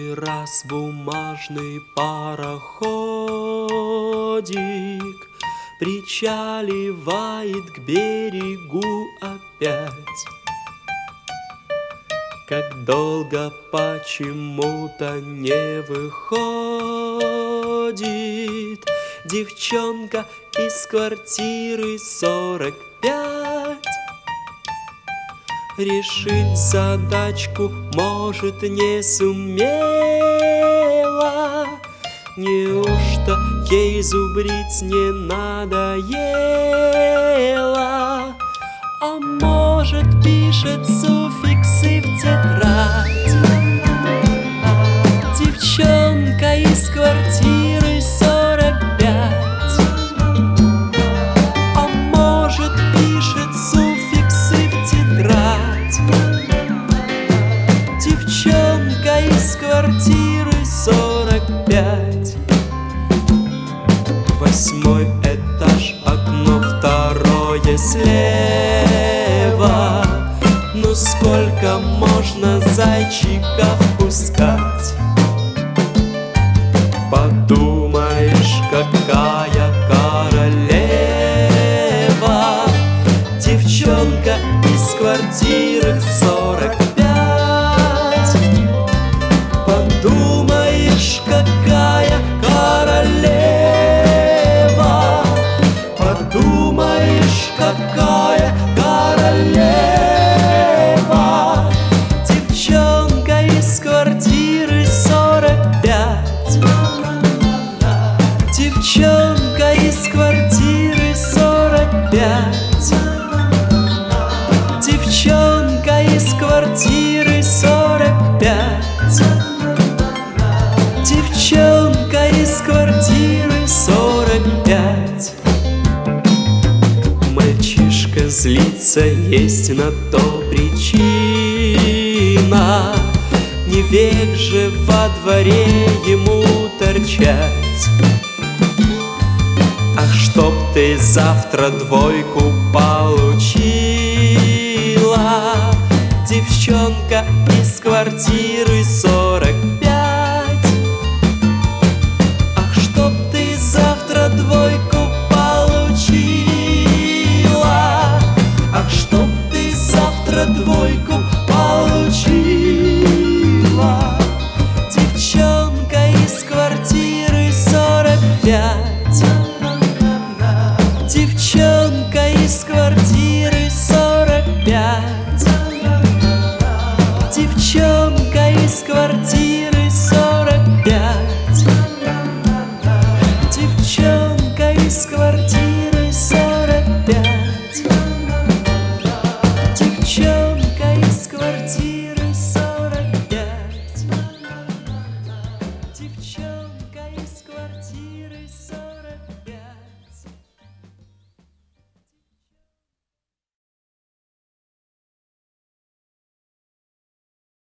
Каждый раз бумажный пароходик причаливает к берегу опять. Как долго почему-то не выходит девчонка из квартиры 45. Решить задачку, может, не сумела. Неужто ей зубрить не надоело? А может, пишет суффиксы в тетрадь? Девчонка из квартиры 45. А может, пишет суффиксы в тетрадь? Девчонка из квартиры 45. 8-й этаж, окно 2-е слева. Ну сколько можно зайчиков пускать? Подумаешь, какая королева, девчонка из квартиры 45. Подумаешь, какая королева, подумаешь, какая королева, девчонка из квартиры 45. Девчонка из квартиры 45. Девчонка из квартиры 45. Девчонка из квартиры 45. Мальчишка злится, есть на то причина. Не век же во дворе ему торчать. Ах, чтоб ты завтра 2 получила, девчонка из квартиры 45. Ах, чтоб ты завтра 2 получила, ах, чтоб ты завтра 2 получила, девчонка из квартиры 45. Девчонка из квартиры 45. Девчонка из квартиры 45. Девчонка из квартиры 45. Девчонка из квартиры 45. Девчонка из